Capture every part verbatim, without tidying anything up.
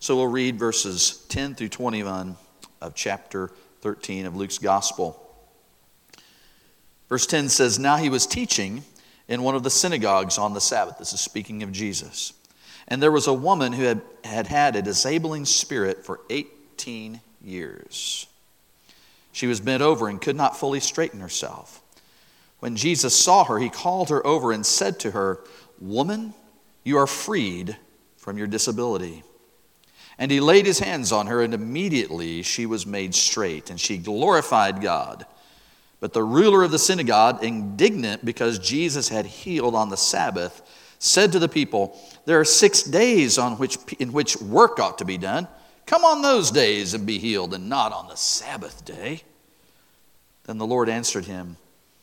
So we'll read verses ten through twenty-one of chapter thirteen of Luke's Gospel. Verse ten says, "Now he was teaching in one of the synagogues on the Sabbath." This is speaking of Jesus. "And there was a woman who had had, had a disabling spirit for eighteen years. She was bent over and could not fully straighten herself. When Jesus saw her, he called her over and said to her, 'Woman, you are freed from your disability.' And he laid his hands on her, and immediately she was made straight, and she glorified God. But the ruler of the synagogue, indignant because Jesus had healed on the Sabbath, said to the people, 'There are six days on which in which work ought to be done. Come on those days and be healed, and not on the Sabbath day.' Then the Lord answered him,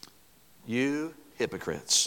'You hypocrites!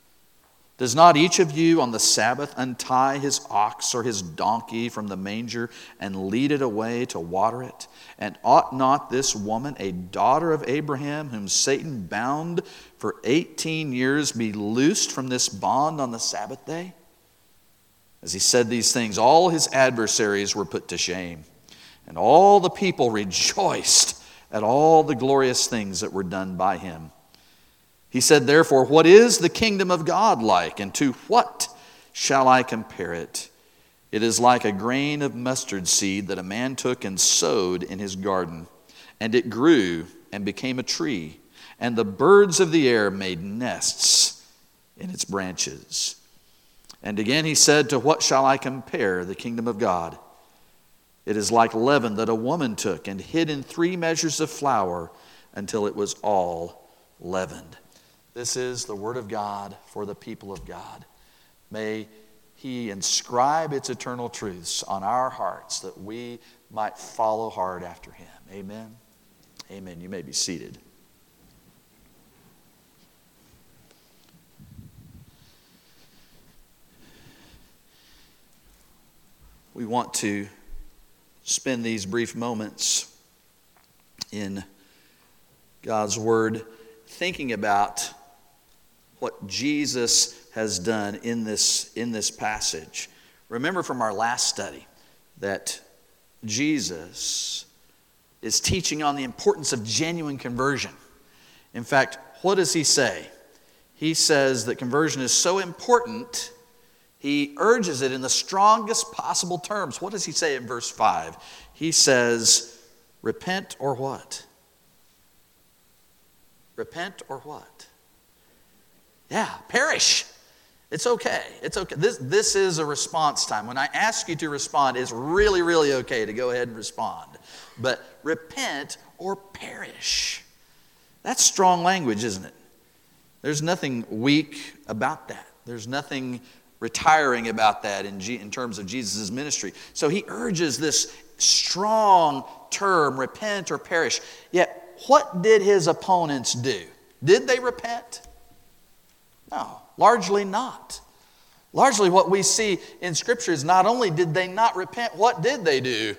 Does not each of you on the Sabbath untie his ox or his donkey from the manger and lead it away to water it? And ought not this woman, a daughter of Abraham, whom Satan bound for eighteen years, be loosed from this bond on the Sabbath day?' As he said these things, all his adversaries were put to shame, and all the people rejoiced at all the glorious things that were done by him. He said, therefore, what is the kingdom of God like, and to what shall I compare it? It is like a grain of mustard seed that a man took and sowed in his garden, and it grew and became a tree, and the birds of the air made nests in its branches. And again he said, to what shall I compare the kingdom of God? It is like leaven that a woman took and hid in three measures of flour until it was all leavened." This is the word of God for the people of God. May he inscribe its eternal truths on our hearts that we might follow hard after him. Amen. Amen. You may be seated. We want to spend these brief moments in God's word thinking about what Jesus has done in this, in this passage. Remember from our last study that Jesus is teaching on the importance of genuine conversion. In fact, what does he say? He says that conversion is so important, he urges it in the strongest possible terms. What does he say in verse five? He says, repent or what? Repent or what? Yeah, perish. It's okay. It's okay. This, this is a response time. When I ask you to respond, it's really, really okay to go ahead and respond. But repent or perish. That's strong language, isn't it? There's nothing weak about that. There's nothing retiring about that in, G, in terms of Jesus' ministry. So he urges this strong term, repent or perish. Yet, what did his opponents do? Did they repent? No, largely not. Largely what we see in Scripture is not only did they not repent, what did they do?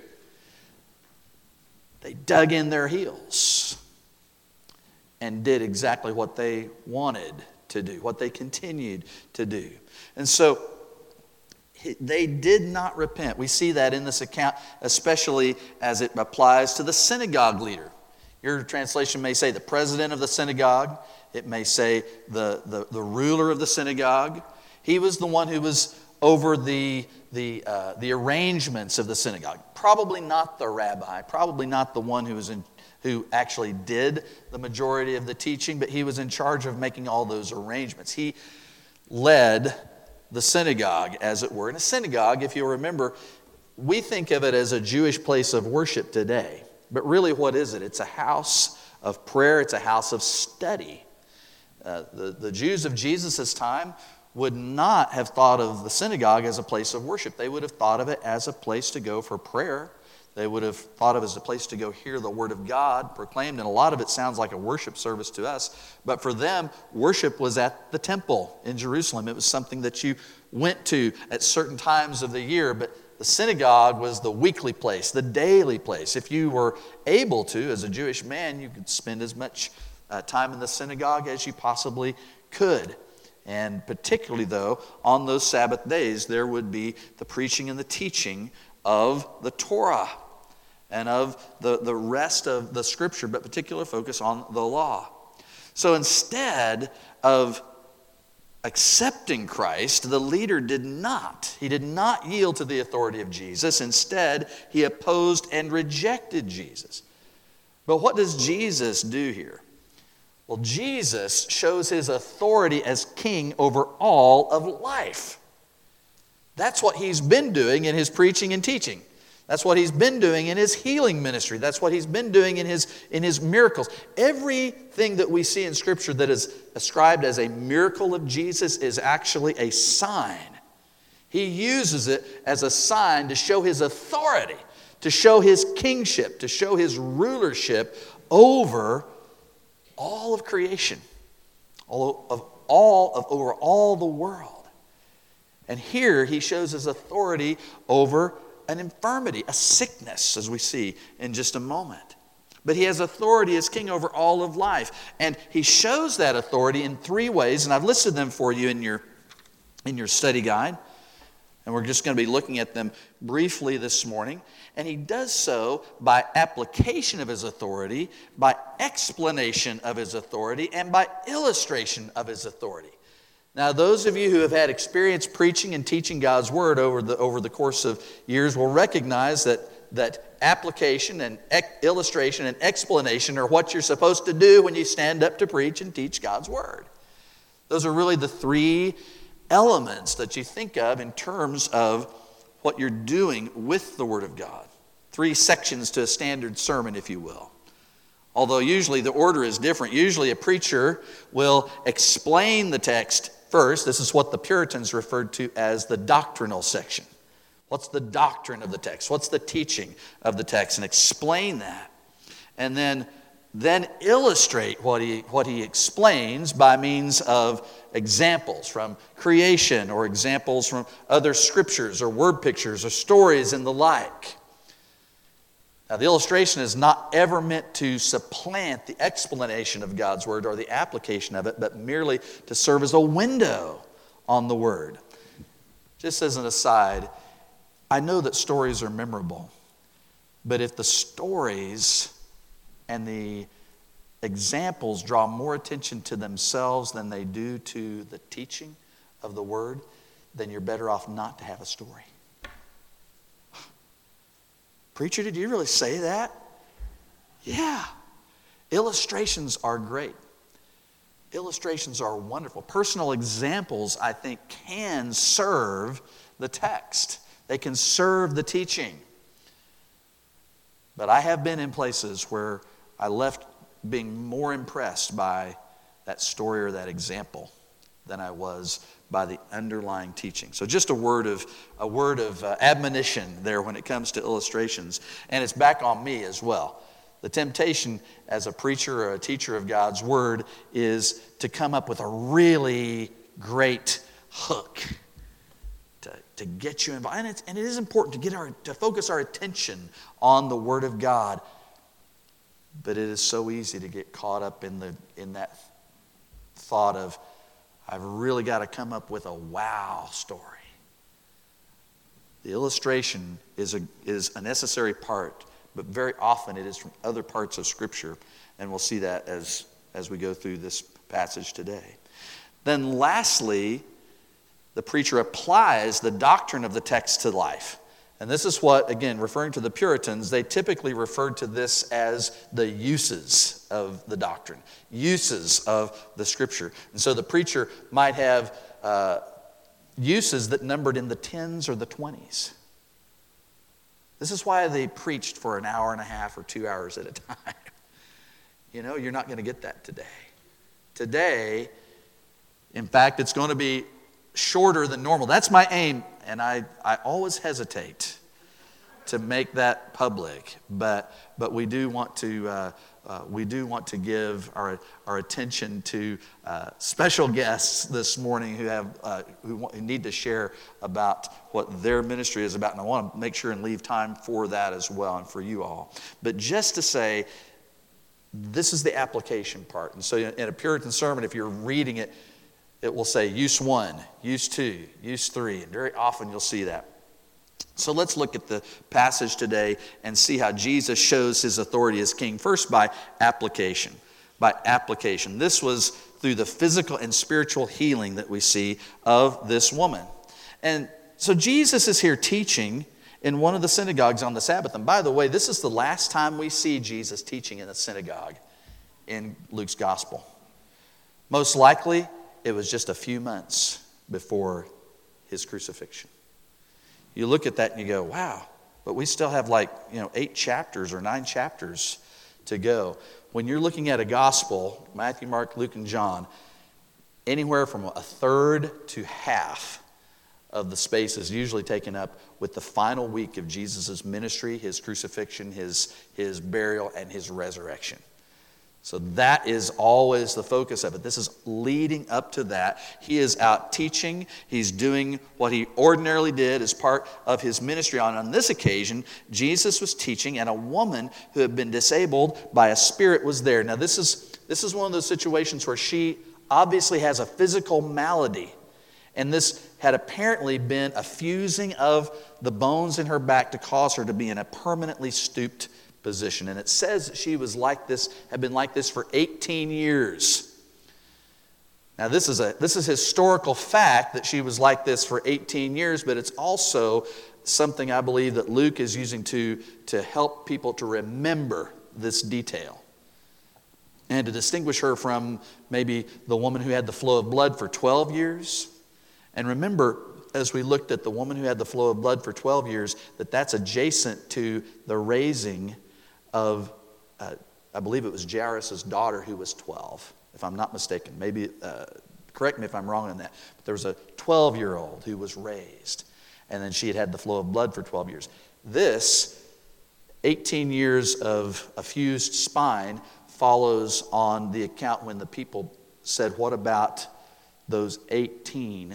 They dug in their heels and did exactly what they wanted to do, what they continued to do. And so they did not repent. We see that in this account, especially as it applies to the synagogue leader. Your translation may say the president of the synagogue. It may say the, the, the ruler of the synagogue. He was the one who was over the, the, uh, the arrangements of the synagogue. Probably not the rabbi, probably not the one who was in, who actually did the majority of the teaching, but he was in charge of making all those arrangements. He led the synagogue, as it were. And a synagogue, if you'll remember, we think of it as a Jewish place of worship today. But really, what is it? It's a house of prayer. It's a house of study. Uh, the, the Jews of Jesus' time would not have thought of the synagogue as a place of worship. They would have thought of it as a place to go for prayer. They would have thought of it as a place to go hear the word of God proclaimed. And a lot of it sounds like a worship service to us. But for them, worship was at the temple in Jerusalem. It was something that you went to at certain times of the year. But the synagogue was the weekly place, the daily place. If you were able to, as a Jewish man, you could spend as much uh, time in the synagogue as you possibly could. And particularly, though, on those Sabbath days, there would be the preaching and the teaching of the Torah and of the, the rest of the Scripture, but particular focus on the law. So instead of accepting Christ, the leader did not. He did not yield to the authority of Jesus. Instead, he opposed and rejected Jesus. But what does Jesus do here? Well, Jesus shows his authority as king over all of life. That's what he's been doing in his preaching and teaching. That's what he's been doing in his healing ministry. That's what he's been doing in his, in his miracles. Everything that we see in Scripture that is ascribed as a miracle of Jesus is actually a sign. He uses it as a sign to show his authority, to show his kingship, to show his rulership over all of creation, all of all of over all the world. And here he shows his authority over an infirmity, a sickness, as we see in just a moment. But he has authority as king over all of life. And he shows that authority in three ways, and I've listed them for you in your, in your study guide. And we're just going to be looking at them briefly this morning. And he does so by application of his authority, by explanation of his authority, and by illustration of his authority. Now, those of you who have had experience preaching and teaching God's Word over the, over the course of years will recognize that, that application and ec- illustration and explanation are what you're supposed to do when you stand up to preach and teach God's Word. Those are really the three elements that you think of in terms of what you're doing with the Word of God. Three sections to a standard sermon, if you will. Although usually the order is different. Usually a preacher will explain the text first. This is what the Puritans referred to as the doctrinal section. What's the doctrine of the text? What's the teaching of the text? And explain that. And then, then illustrate what he, what he explains by means of examples from creation or examples from other scriptures or word pictures or stories and the like. Now, the illustration is not ever meant to supplant the explanation of God's Word or the application of it, but merely to serve as a window on the Word. Just as an aside, I know that stories are memorable, but if the stories and the examples draw more attention to themselves than they do to the teaching of the Word, then you're better off not to have a story. Preacher, did you really say that? Yeah. Illustrations are great. Illustrations are wonderful. Personal examples, I think, can serve the text. They can serve the teaching. But I have been in places where I left being more impressed by that story or that example than I was by the underlying teaching. So just a word of a word of uh, admonition there when it comes to illustrations, and it's back on me as well. The temptation as a preacher or a teacher of God's Word is to come up with a really great hook to, to get you involved. And, it's, and it is important to get our to focus our attention on the Word of God. But it is so easy to get caught up in the in that thought of, I've really got to come up with a wow story. The illustration is a, is a necessary part, but very often it is from other parts of Scripture, and we'll see that as, as we go through this passage today. Then lastly, the preacher applies the doctrine of the text to life. And this is what, again, referring to the Puritans, they typically referred to this as the uses of the doctrine, uses of the Scripture. And so the preacher might have uh, uses that numbered in the tens or the twenties. This is why they preached for an hour and a half or two hours at a time. You know, you're not going to get that today. Today, in fact, it's going to be shorter than normal. That's my aim. And I, I always hesitate to make that public, but but we do want to uh, uh, we do want to give our our attention to uh, special guests this morning who have uh, who, want, who need to share about what their ministry is about, and I want to make sure and leave time for that as well and for you all. But just to say, this is the application part, and so in a Puritan sermon, if you're reading it, it will say use one, use two, use three, and very often you'll see that. So let's look at the passage today and see how Jesus shows his authority as king. First, by application. By application. This was through the physical and spiritual healing that we see of this woman. And so Jesus is here teaching in one of the synagogues on the Sabbath. And by the way, this is the last time we see Jesus teaching in a synagogue in Luke's gospel. Most likely, it was just a few months before his crucifixion. You look at that and you go, wow, but we still have like, you know, eight chapters or nine chapters to go. When you're looking at a gospel, Matthew, Mark, Luke, and John, anywhere from a third to half of the space is usually taken up with the final week of Jesus' ministry, his crucifixion, his, his burial, and his resurrection. So that is always the focus of it. This is leading up to that. He is out teaching. He's doing what he ordinarily did as part of his ministry. On, on this occasion, Jesus was teaching, and a woman who had been disabled by a spirit was there. Now, this is, this is one of those situations where she obviously has a physical malady. And this had apparently been a fusing of the bones in her back to cause her to be in a permanently stooped position. And it says that she was like this, had been like this for eighteen years. Now this is a this is historical fact that she was like this for eighteen years, but it's also something I believe that Luke is using to, to help people to remember this detail. And to distinguish her from maybe the woman who had the flow of blood for twelve years. And remember, as we looked at the woman who had the flow of blood for twelve years, that that's adjacent to the raising of, uh, I believe it was Jairus' daughter who was twelve, if I'm not mistaken. Maybe, uh, correct me if I'm wrong on that. But there was a twelve-year-old who was raised, and then she had had the flow of blood for twelve years. This, eighteen years of a fused spine, follows on the account when the people said, what about those eighteen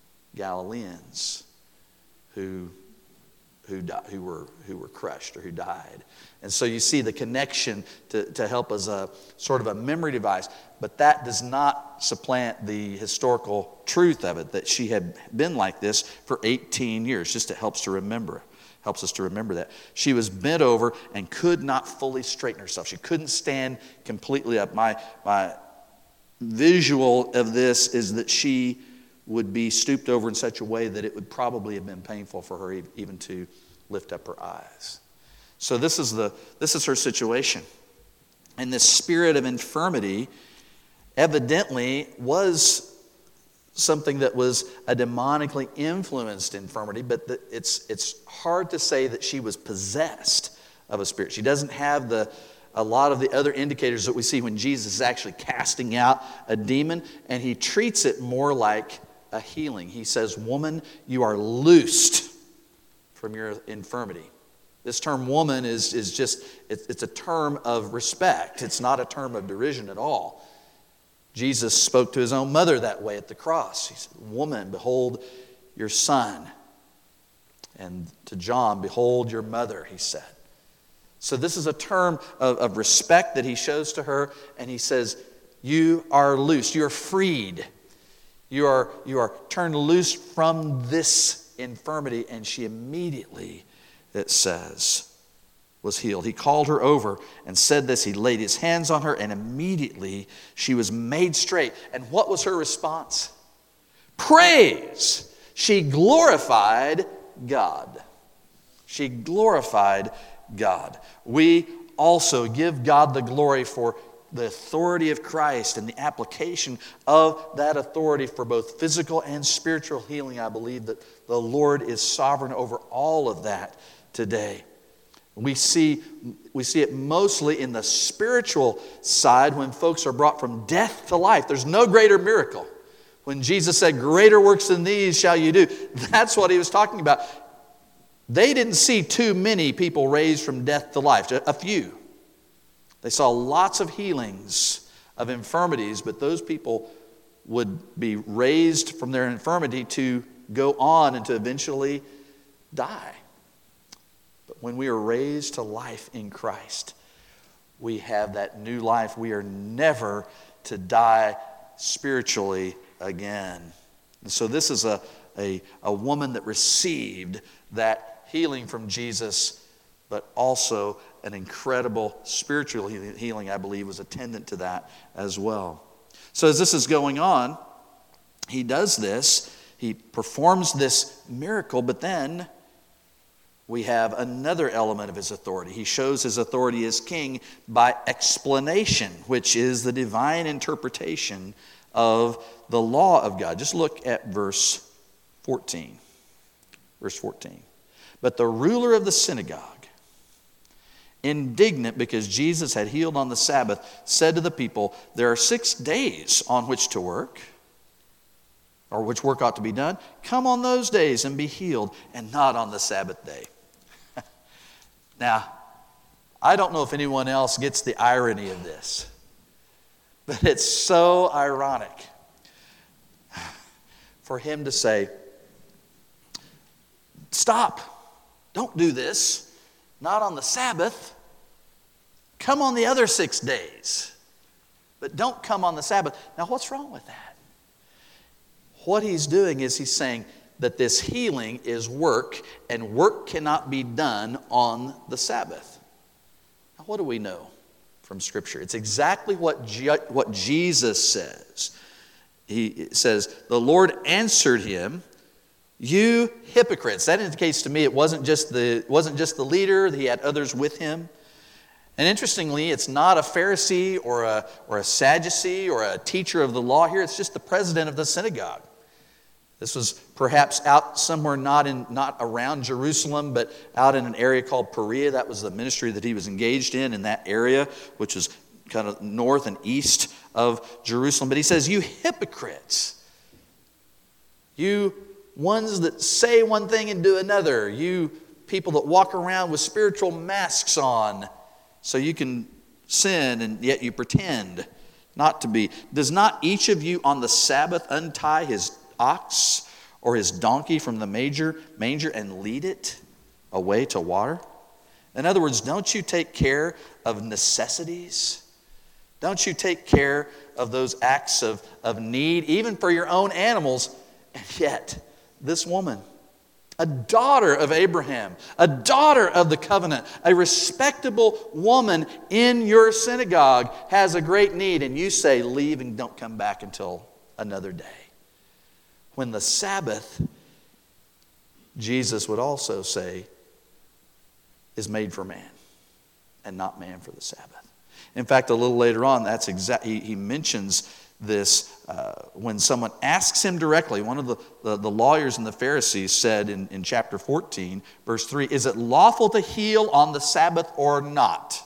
Galileans who who di- who were who were crushed or who died? And so you see the connection to, to help as a sort of a memory device, but that does not supplant the historical truth of it, that she had been like this for eighteen years. Just it helps to remember, helps us to remember that. She was bent over and could not fully straighten herself. She couldn't stand completely up. My my visual of this is that she would be stooped over in such a way that it would probably have been painful for her even to lift up her eyes. So this is the this is her situation. And this spirit of infirmity evidently was something that was a demonically influenced infirmity, but the, it's it's hard to say that she was possessed of a spirit. She doesn't have the a lot of the other indicators that we see when Jesus is actually casting out a demon, and he treats it more like a healing. He says, "Woman, you are loosed from your infirmity." This term woman is, is just, it's, it's a term of respect. It's not a term of derision at all. Jesus spoke to his own mother that way at the cross. He said, "Woman, behold your son." And to John, "Behold your mother," he said. So this is a term of, of respect that he shows to her, and he says, "You are loosed, you're freed. You are, you are turned loose from this infirmity." And she immediately, it says, was healed. He called her over and said this. He laid his hands on her, and immediately she was made straight. And what was her response? Praise! She glorified God. She glorified God. We also give God the glory for the authority of Christ and the application of that authority for both physical and spiritual healing. I believe that the Lord is sovereign over all of that today. We see, we see it mostly in the spiritual side when folks are brought from death to life. There's no greater miracle. When Jesus said, "Greater works than these shall you do," that's what he was talking about. They didn't see too many people raised from death to life, a few. They saw lots of healings of infirmities, but those people would be raised from their infirmity to go on and to eventually die. But when we are raised to life in Christ, we have that new life. We are never to die spiritually again. And so this is a, a, a woman that received that healing from Jesus, but also an incredible spiritual healing, I believe, was attendant to that as well. So as this is going on, he does this, he performs this miracle, but then we have another element of his authority. He shows his authority as king by explanation, which is the divine interpretation of the law of God. Just look at verse fourteen. Verse fourteen. But the ruler of the synagogue, indignant because Jesus had healed on the Sabbath, said to the people, there are six days on which to work, or which work ought to be done. Come on those days and be healed, and not on the Sabbath day. Now, I don't know if anyone else gets the irony of this, but it's so ironic for him to say, stop, don't do this, not on the Sabbath. Come on the other six days, but don't come on the Sabbath. Now, what's wrong with that? What he's doing is he's saying that this healing is work, and work cannot be done on the Sabbath. Now, what do we know from Scripture? It's exactly what, Je- what Jesus says. He says, the Lord answered him, you hypocrites. That indicates to me it wasn't just the, wasn't just the leader, he had others with him. And interestingly, it's not a Pharisee or a, or a Sadducee or a teacher of the law here. It's just the president of the synagogue. This was perhaps out somewhere not in not around Jerusalem, but out in an area called Perea. That was the ministry that he was engaged in in that area, which is kind of north and east of Jerusalem. But he says, you hypocrites, you ones that say one thing and do another, you people that walk around with spiritual masks on so you can sin and yet you pretend not to be. Does not each of you on the Sabbath untie his ox or his donkey from the manger, manger and lead it away to water? In other words, don't you take care of necessities? Don't you take care of those acts of, of need, even for your own animals? And yet, this woman, a daughter of Abraham, a daughter of the covenant, a respectable woman in your synagogue has a great need, and you say, leave and don't come back until another day. When the Sabbath, Jesus would also say, is made for man and not man for the Sabbath. In fact, a little later on, that's exact. He, he mentions this uh, when someone asks him directly. One of the, the, the lawyers and the Pharisees said in, in chapter fourteen, verse three, is it lawful to heal on the Sabbath or not?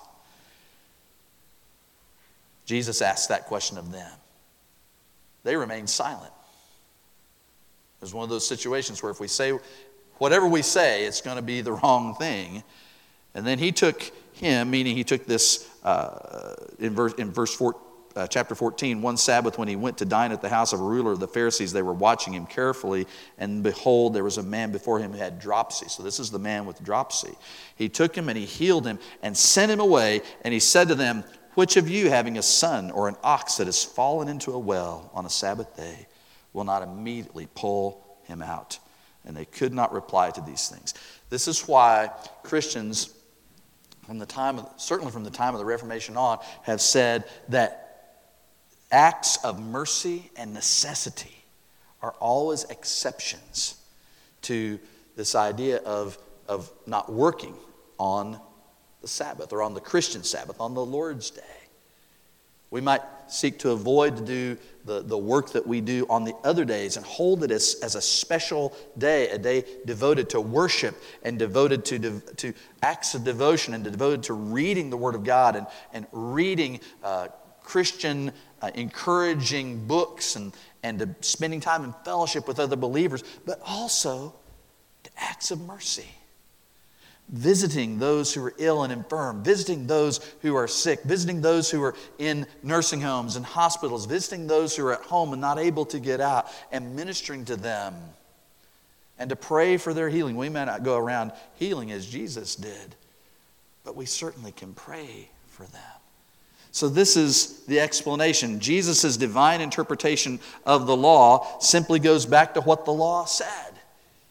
Jesus asked that question of them. They remained silent. It was one of those situations where if we say whatever we say, it's going to be the wrong thing. And then he took him, meaning he took this uh, in verse in verse four, uh, chapter fourteen. One Sabbath, when he went to dine at the house of a ruler of the Pharisees, they were watching him carefully, and behold, there was a man before him who had dropsy. So this is the man with dropsy. He took him and he healed him and sent him away. And he said to them, which of you, having a son or an ox that has fallen into a well on a Sabbath day, will not immediately pull him out? And they could not reply to these things. This is why Christians, from the time of, certainly from the time of the Reformation on, have said that acts of mercy and necessity are always exceptions to this idea of, of not working on the Sabbath or on the Christian Sabbath, on the Lord's Day. We might seek to avoid to do the, the work that we do on the other days and hold it as, as a special day, a day devoted to worship and devoted to, de, to acts of devotion and devoted to reading the Word of God and, and reading uh, Christian uh, encouraging books and, and to spending time in fellowship with other believers, but also to acts of mercy. Visiting those who are ill and infirm, visiting those who are sick, visiting those who are in nursing homes and hospitals, visiting those who are at home and not able to get out, and ministering to them, and to pray for their healing. We may not go around healing as Jesus did, but we certainly can pray for them. So this is the explanation. Jesus' divine interpretation of the law simply goes back to what the law said.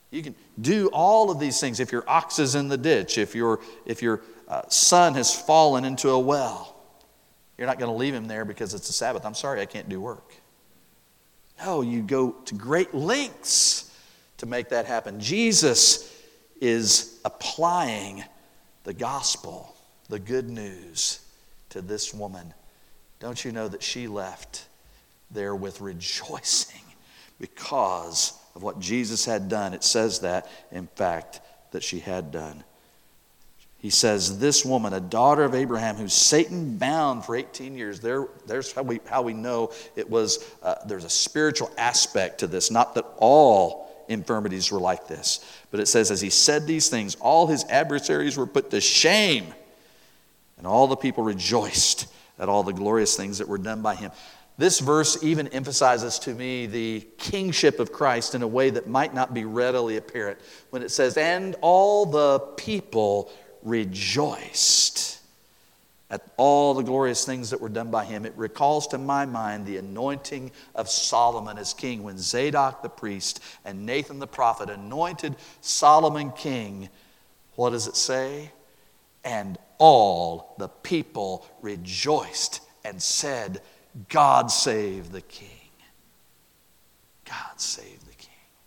You can do all of these things. If your ox is in the ditch, if your, if your uh, son has fallen into a well, you're not going to leave him there because it's a Sabbath. I'm sorry, I can't do work. No, you go to great lengths to make that happen. Jesus is applying the gospel, the good news, to this woman. Don't you know that she left there with rejoicing because of what Jesus had done? It says that, in fact, that she had done. He says, this woman, a daughter of Abraham, who Satan bound for eighteen years. There, there's how we, how we know it was, uh, there's a spiritual aspect to this. Not that all infirmities were like this. But it says, as he said these things, all his adversaries were put to shame. And all the people rejoiced at all the glorious things that were done by him. This verse even emphasizes to me the kingship of Christ in a way that might not be readily apparent. When it says, and all the people rejoiced at all the glorious things that were done by him. It recalls to my mind the anointing of Solomon as king, when Zadok the priest and Nathan the prophet anointed Solomon king. What does it say? And all the people rejoiced and said, God save the king. God save the king.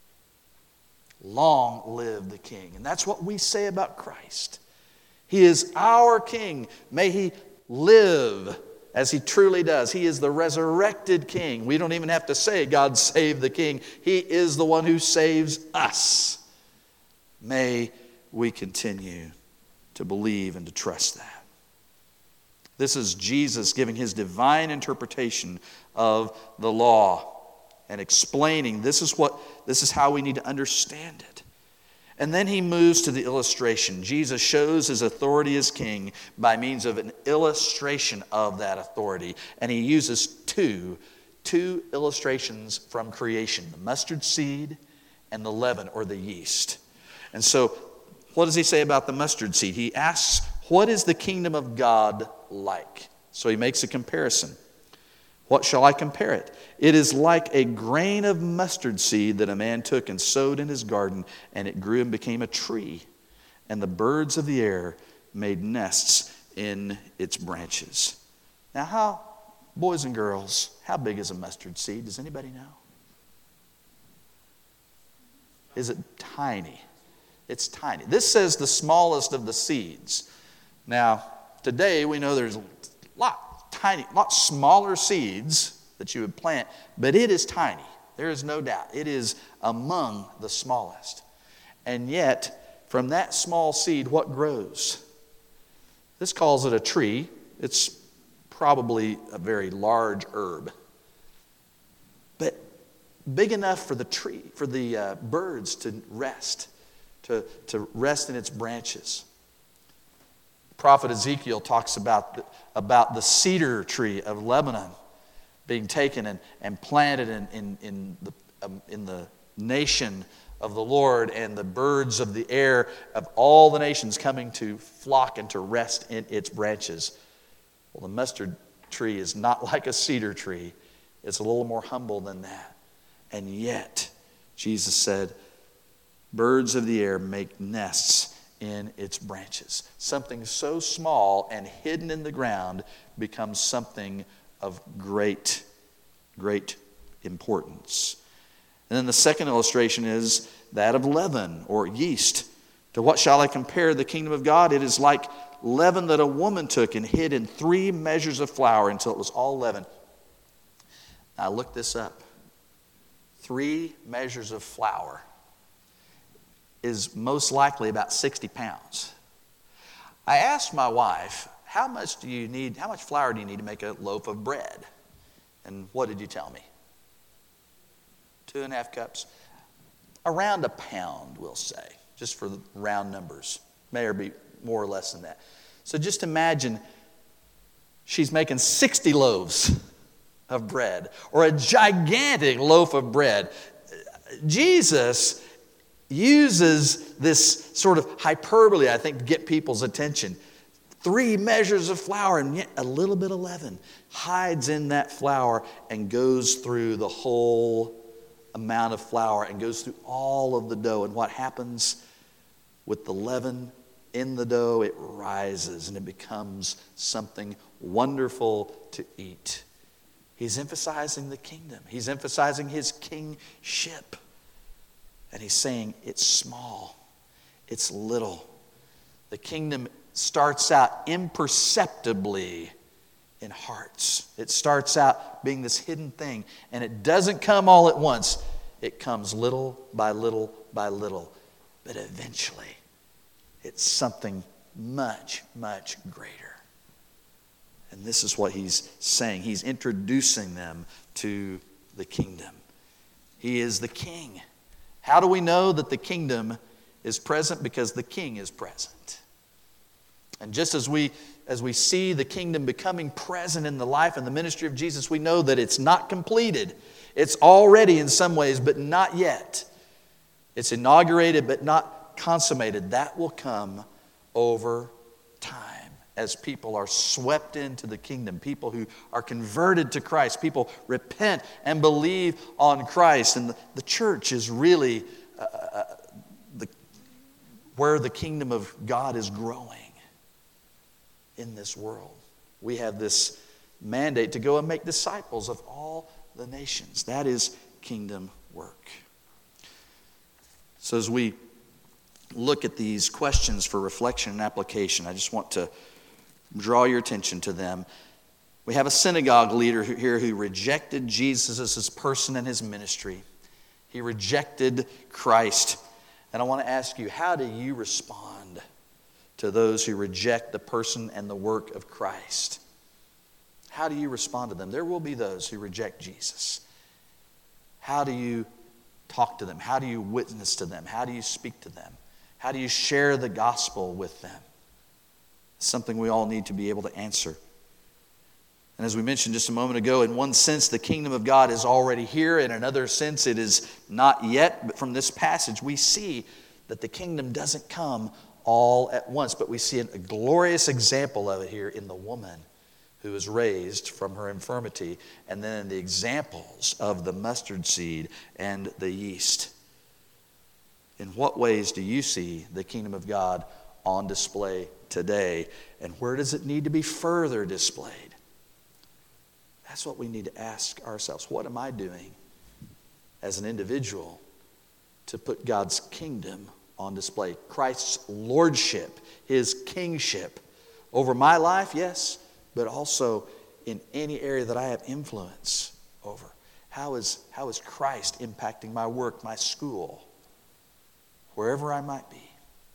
Long live the king. And that's what we say about Christ. He is our king. May he live as he truly does. He is the resurrected king. We don't even have to say, God save the king. He is the one who saves us. May we continue to believe and to trust that. This is Jesus giving his divine interpretation of the law and explaining this is what this is how we need to understand it. And then he moves to the illustration. Jesus shows his authority as king by means of an illustration of that authority. And he uses two, two illustrations from creation, the mustard seed and the leaven or the yeast. And so what does he say about the mustard seed? He asks, what is the kingdom of God like? So he makes a comparison. What shall I compare it? It is like a grain of mustard seed that a man took and sowed in his garden, and it grew and became a tree. And the birds of the air made nests in its branches. Now, how, boys and girls, how big is a mustard seed? Does anybody know? Is it tiny? It's tiny. This says the smallest of the seeds. Now, today we know there's a lot tiny, lot smaller seeds that you would plant, but it is tiny. There is no doubt. It is among the smallest. And yet, from that small seed, what grows? This calls it a tree. It's probably a very large herb, but big enough for the tree, for the uh, birds to rest, to, to rest in its branches. Prophet Ezekiel talks about the, about the cedar tree of Lebanon being taken and, and planted in, in, in, the, um, in the nation of the Lord, and the birds of the air of all the nations coming to flock and to rest in its branches. Well, the mustard tree is not like a cedar tree. It's a little more humble than that. And yet, Jesus said, birds of the air make nests in its branches. Something so small and hidden in the ground becomes something of great, great importance. And then the second illustration is that of leaven or yeast. To what shall I compare the kingdom of God? It is like leaven that a woman took and hid in three measures of flour until it was all leavened. Now look this up. Three measures of flour is most likely about sixty pounds. I asked my wife, how much do you need, how much flour do you need to make a loaf of bread? And what did you tell me? Two and a half cups. Around a pound, we'll say, just for the round numbers. May or be more or less than that. So just imagine she's making sixty loaves of bread, or a gigantic loaf of bread. Jesus uses this sort of hyperbole, I think, to get people's attention. Three measures of flour and yet a little bit of leaven hides in that flour and goes through the whole amount of flour and goes through all of the dough. And what happens with the leaven in the dough? It rises and it becomes something wonderful to eat. He's emphasizing the kingdom. He's emphasizing his kingship. And he's saying it's small. It's little. The kingdom starts out imperceptibly in hearts. It starts out being this hidden thing. And it doesn't come all at once. It comes little by little by little. But eventually, it's something much, much greater. And this is what he's saying. He's introducing them to the kingdom. He is the king. How do we know that the kingdom is present? Because the king is present. And just as we as we see the kingdom becoming present in the life and the ministry of Jesus, we know that it's not completed. It's already in some ways, but not yet. It's inaugurated, but not consummated. That will come over time as people are swept into the kingdom, people who are converted to Christ, people repent and believe on Christ. And the, the church is really uh, the, where the kingdom of God is growing in this world. We have this mandate to go and make disciples of all the nations. That is kingdom work. So as we look at these questions for reflection and application, I just want to draw your attention to them. We have a synagogue leader here who rejected Jesus as his person and his ministry. He rejected Christ. And I want to ask you, how do you respond to those who reject the person and the work of Christ? How do you respond to them? There will be those who reject Jesus. How do you talk to them? How do you witness to them? How do you speak to them? How do you share the gospel with them? It's something we all need to be able to answer. And as we mentioned just a moment ago, in one sense, the kingdom of God is already here. In another sense, it is not yet. But from this passage, we see that the kingdom doesn't come all at once. But we see a glorious example of it here in the woman who was raised from her infirmity, and then in the examples of the mustard seed and the yeast. In what ways do you see the kingdom of God on display today? And where does it need to be further displayed? That's what we need to ask ourselves. What am I doing as an individual to put God's kingdom on display? Christ's lordship, his kingship over my life, yes, but also in any area that I have influence over. How is, how is Christ impacting my work, my school, wherever I might be?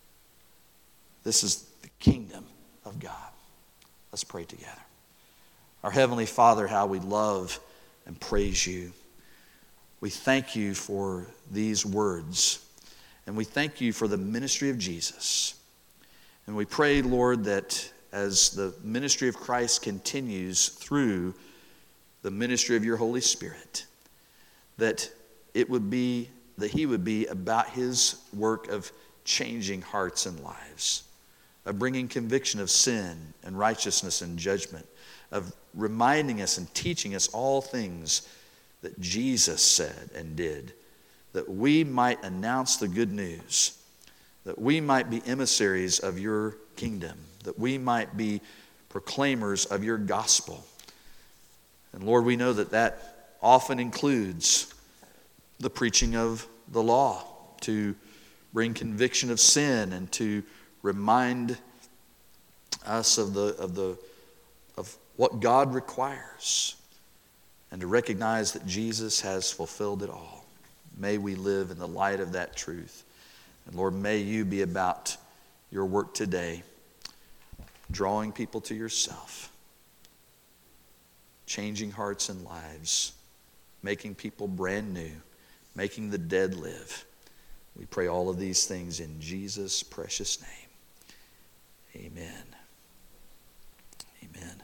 This is the kingdom of God. Let's pray together. Our Heavenly Father, how we love and praise you. We thank you for these words, and we thank you for the ministry of Jesus. And we pray, Lord, that as the ministry of Christ continues through the ministry of your Holy Spirit, that it would be, that he would be about his work of changing hearts and lives, of bringing conviction of sin and righteousness and judgment, of reminding us and teaching us all things that Jesus said and did, that we might announce the good news, that we might be emissaries of your kingdom, that we might be proclaimers of your gospel. And Lord, we know that that often includes the preaching of the law, to bring conviction of sin and to remind us of the of the of what God requires, and to recognize that Jesus has fulfilled it all. May we live in the light of that truth. And Lord, may you be about your work today, drawing people to yourself, changing hearts and lives, making people brand new, making the dead live. We pray all of these things in Jesus' precious name. Amen. Amen.